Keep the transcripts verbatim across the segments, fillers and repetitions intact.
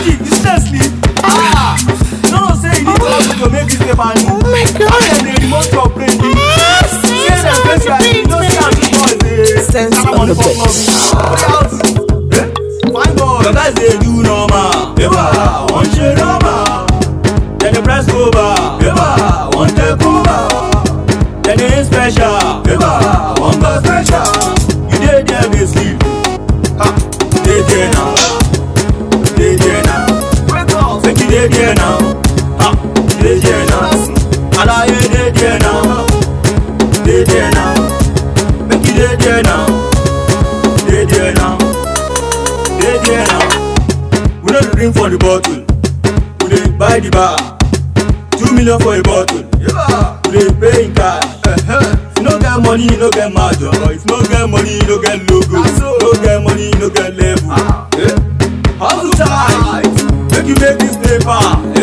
Magic, you still sleep? Ah! No, no, say you need to also to make this paper new. Oh my God! And then remote your brain. Say them face you, you don't see how to boys. Sense on the bed. Fine boy. Your guys they do normal. Eba, one shade normal. Then they press over. Eba, one take over. Then they ain't special. Eba, one go special. You did there, they sleep. Ha, they there now. They there now. Make you they there now. Ha, they there now. Allah, you they there now. They there now. Make you they there now. They there now. They there now. We don't drink for the bottle. We dey buy the bar. Two million for a bottle. We dey pay in cash. If you no get money, you no get mad. If you no get money, you no get logo. If you no get money, you no get level. Hustle tight. Make you make this paper.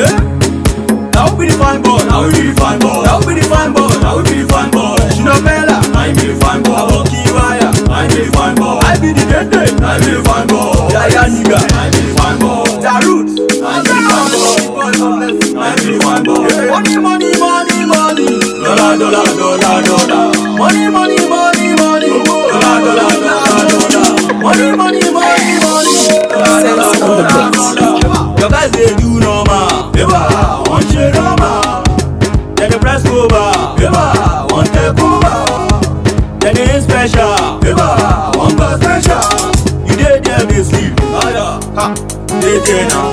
Now we be the fine boy. Now we be the fine boy. Now we be the fine boy. Now we be the fine boy. She no bella. I be the fine boy. I be the fine boy. I be the dende. I be the fine boy. Yaya nigga. I be the fine boy. Jarut. I be the fine boy. I be the fine boy. Money, money, money, money. Dollar, dollar, dollar, dollar. Money, money, money, money. Dollar, dollar, dollar, dollar. Money, money, money, money. Sense on the bed. Your guys they do normal. Eba, one shade normal. Then they press over. Eba, one take over. Then they ain't special. Eba, one go special. You did there, they sleep. Ha, they there now.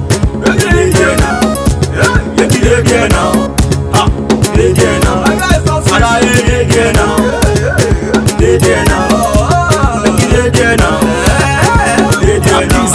They there now. Make you they there now. Ha, they there now. Allah, they there now. They there now. Make you they there now. They there now.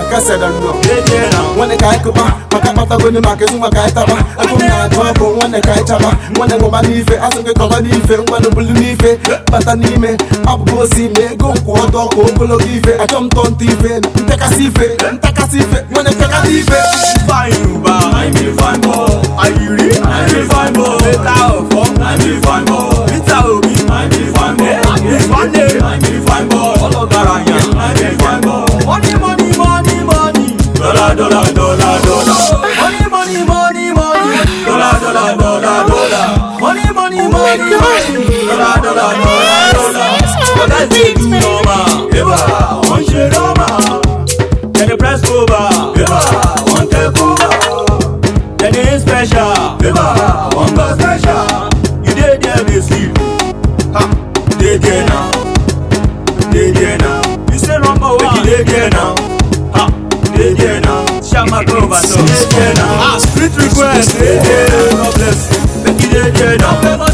They there now. When the guy come back, my cat go to market, my guy taba. I come na trouble when the guy taba. When the woman leave, I say go cover leave, when the bull leave, but I need me. Up go see me, go go dog, go go leave. I jump on T V, take a see it, take a see it. When the take a leave, fine you ba, I be the fine boy. Are you ready? I be the fine boy. Better of fuck, I be the fine boy. Better of me, I be the fine boy. This one day, I be the fine boy. All of Garanya, I be the fine boy. Money, money, money, money. Dollar, dollar, dollar, dollar. Money, money, money, money. Dollar, dollar, dollar, dollar. Money, money, money, money. Dollar, dollar, dollar, dollar. What I say do normal. Eba, one shade normal. Then they press over. Eba, one take over. Then they ain't special. Eba, one go special. You dey there, they sleep. Ha, they there now. They there now. You say number one. Make you dey there now. Ha, they there now. Shama Clover, so they there now. Street request, they there. God bless you. Make you dey there now.